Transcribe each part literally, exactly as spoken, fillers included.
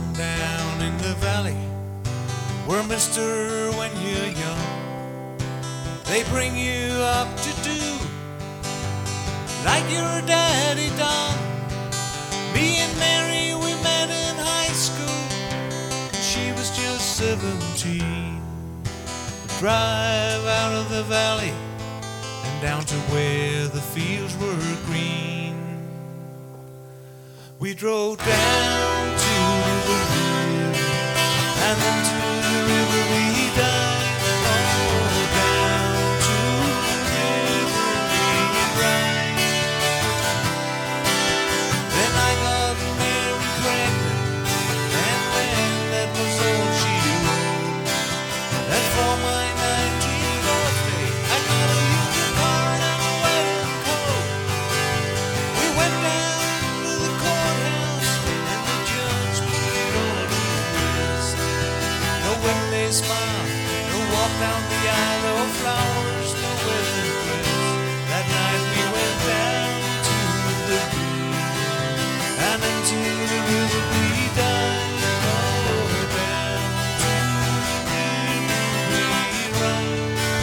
down in the valley where, mister, when you're young, they bring you up to do like your daddy done. Me and Mary, we met in high school, and she was just seventeen. We drive out of the valley and down to where the fields were green. We drove down to the river, and then to the river we dived. Oh, down to the river we ride. Then I got Mary pregnant, and then that was all she knew. And for my nineteenth birthday, I got a Union card and a wedding coat. We went down to the courthouse, and the judge put it on her wrist. No wedding smile, no walk down the aisle, no flowers, no wedding dress. That night we went down to the river, and into the river we dived. Oh, down to the river we ride.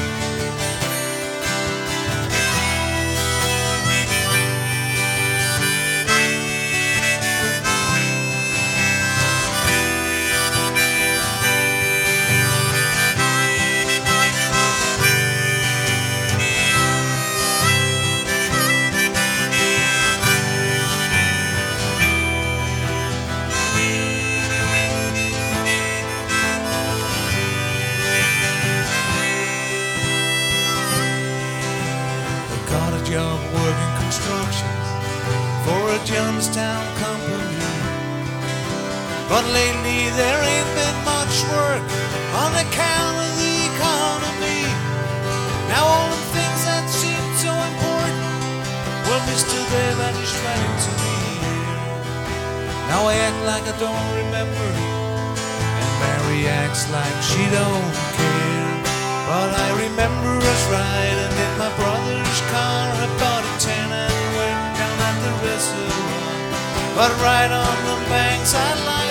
Got a job working construction for a Johnstown company, but lately there ain't been much work on account of the economy. Now all the things that seemed so important, well, mister, they vanished right into the air. Now I act like I don't remember, and Mary acts like she don't care. But I remember us riding in my brother's car about a ten and went down at the reservoir. But right on the banks I lie.